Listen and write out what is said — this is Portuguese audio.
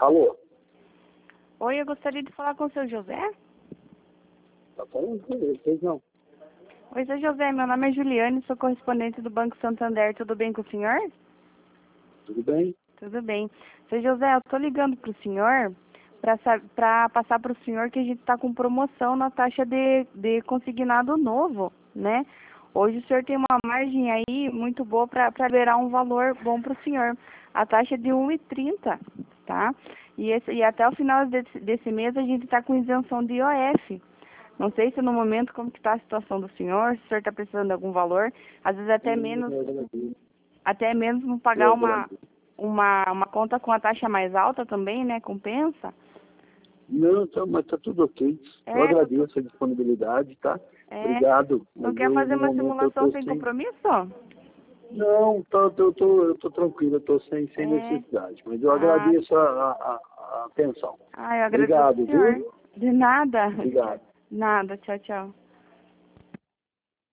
Alô? Oi, eu gostaria de falar com o seu José. Tá falando com ele, vocês não? Oi, seu José, meu nome é Juliane, sou correspondente do Banco Santander. Tudo bem com o senhor? Tudo bem? Tudo bem. Seu José, eu estou ligando para o senhor para passar para o senhor que a gente está com promoção na taxa de consignado novo, né? Hoje o senhor tem uma margem aí muito boa para liberar um valor bom para o senhor. A taxa é de 1,30, tá? E até o final desse mês a gente está com isenção de IOF. Não sei se no momento como que está a situação do senhor, se o senhor está precisando de algum valor, às vezes até mesmo pagar uma conta com a taxa mais alta também, né? Compensa. Não, mas tá tudo ok. Eu agradeço a disponibilidade, tá? Obrigado. Não quer fazer uma simulação sem compromisso? Não, eu tô tranquilo, eu tô sem necessidade. Mas eu agradeço a atenção. Eu agradeço Obrigado, ao senhor. viu? De nada. Obrigado. Nada, tchau, tchau.